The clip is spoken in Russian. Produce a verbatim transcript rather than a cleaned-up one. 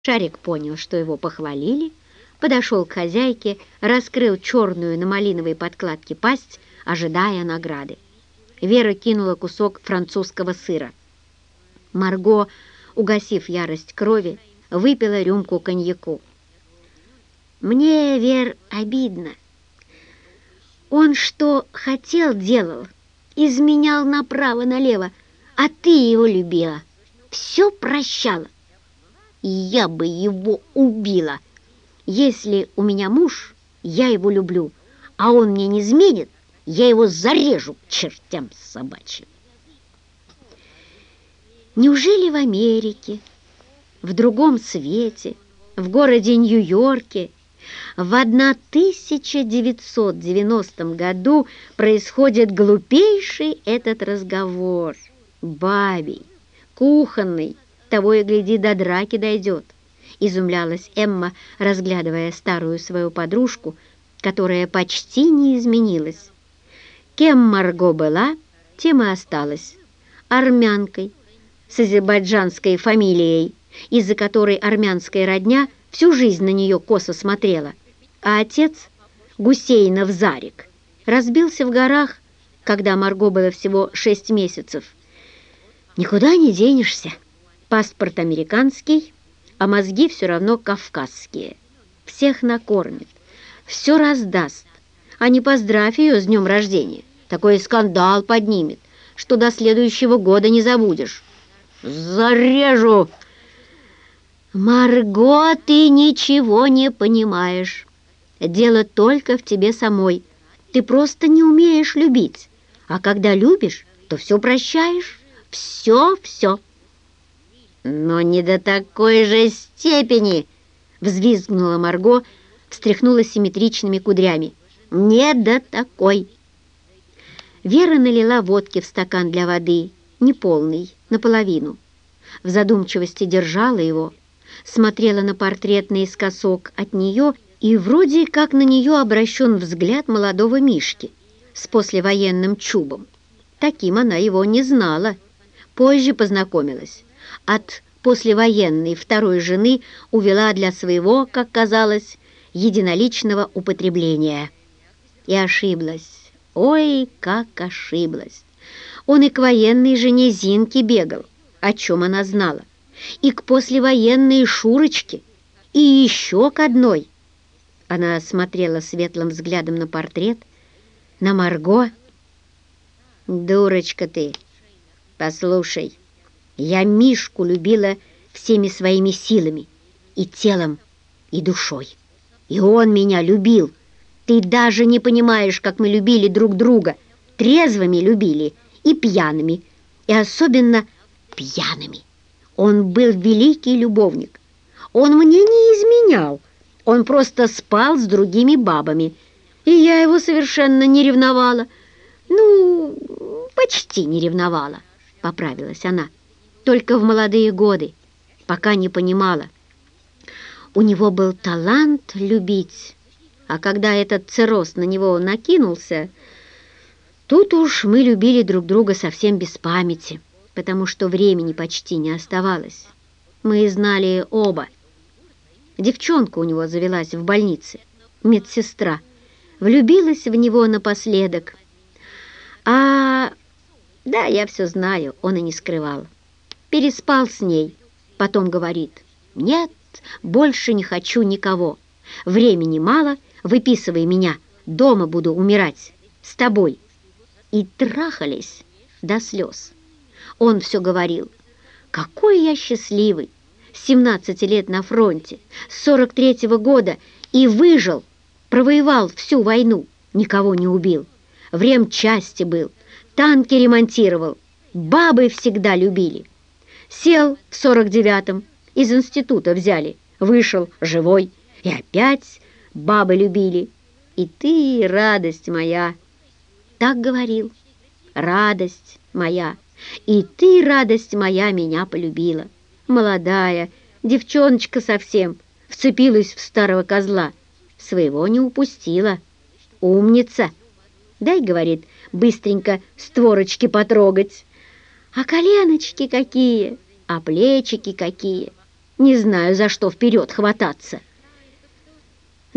Шарик понял, что его похвалили, подошел к хозяйке, раскрыл черную на малиновой подкладке пасть, ожидая награды. Вера кинула кусок французского сыра. Марго, угасив ярость крови, выпила рюмку коньяку. «Мне, Вер, обидно. Он что хотел, делал, изменял направо-налево, а ты его любила, все прощала. И я бы его убила. Если у меня муж, я его люблю, а он мне не изменит, я его зарежу к чертям собачьим». Неужели в Америке, в другом свете, в городе Нью-Йорке в тысяча девятьсот девяностом году происходит глупейший этот разговор, бабий, кухонный, того и гляди, до драки дойдет? Изумлялась Эмма, разглядывая старую свою подружку, которая почти не изменилась. Кем Марго была, тем и осталась. Армянкой, с азербайджанской фамилией, из-за которой армянская родня всю жизнь на нее косо смотрела, а отец, Гусейнов Зарик, разбился в горах, когда Марго было всего шесть месяцев. Никуда не денешься. Паспорт американский, а мозги все равно кавказские. Всех накормит, все раздаст, а не поздравь ее с днем рождения. Такой скандал поднимет, что до следующего года не забудешь. Зарежу! Марго, ты ничего не понимаешь. Дело только в тебе самой. Ты просто не умеешь любить. А когда любишь, то все прощаешь. Все-все. Но не до такой же степени, взвизгнула Марго, встряхнула симметричными кудрями. Не до такой. Вера налила водки в стакан для воды, неполный, наполовину. В задумчивости держала его, смотрела на портрет наискосок от нее, и вроде как на нее обращен взгляд молодого Мишки с послевоенным чубом. Таким она его не знала. Позже познакомилась. От послевоенной второй жены увела для своего, как казалось, единоличного употребления. И ошиблась. Ой, как ошиблась. Он и к военной жене Зинке бегал, о чем она знала, и к послевоенной Шурочке, и еще к одной. Она смотрела светлым взглядом на портрет, на Марго. «Дурочка ты! Послушай, я Мишку любила всеми своими силами, и телом, и душой. И он меня любил. Ты даже не понимаешь, как мы любили друг друга. Трезвыми любили и пьяными, и особенно пьяными. Он был великий любовник. Он мне не изменял. Он просто спал с другими бабами, и я его совершенно не ревновала. Ну, почти не ревновала, поправилась она. Только в молодые годы, пока не понимала. У него был талант любить, а когда этот цирроз на него накинулся, тут уж мы любили друг друга совсем без памяти, потому что времени почти не оставалось. Мы знали оба. Девчонка у него завелась в больнице, медсестра, влюбилась в него напоследок. А, да, я все знаю, он и не скрывал. Переспал с ней, потом говорит: «Нет, больше не хочу никого. Времени мало, выписывай меня, дома буду умирать, с тобой». И трахались до слез. Он все говорил: «Какой я счастливый! С семнадцати лет на фронте, с сорок третьего года и выжил, провоевал всю войну, никого не убил, в ремчасти был, танки ремонтировал, бабы всегда любили. Сел в сорок девятом, из института взяли, вышел живой, и опять бабы любили. И ты, радость моя». Так говорил: «Радость моя, и ты, радость моя, меня полюбила. Молодая, девчоночка совсем, вцепилась в старого козла, своего не упустила. Умница. Дай, — говорит, — быстренько створочки потрогать. А коленочки какие, а плечики какие. Не знаю, за что вперед хвататься.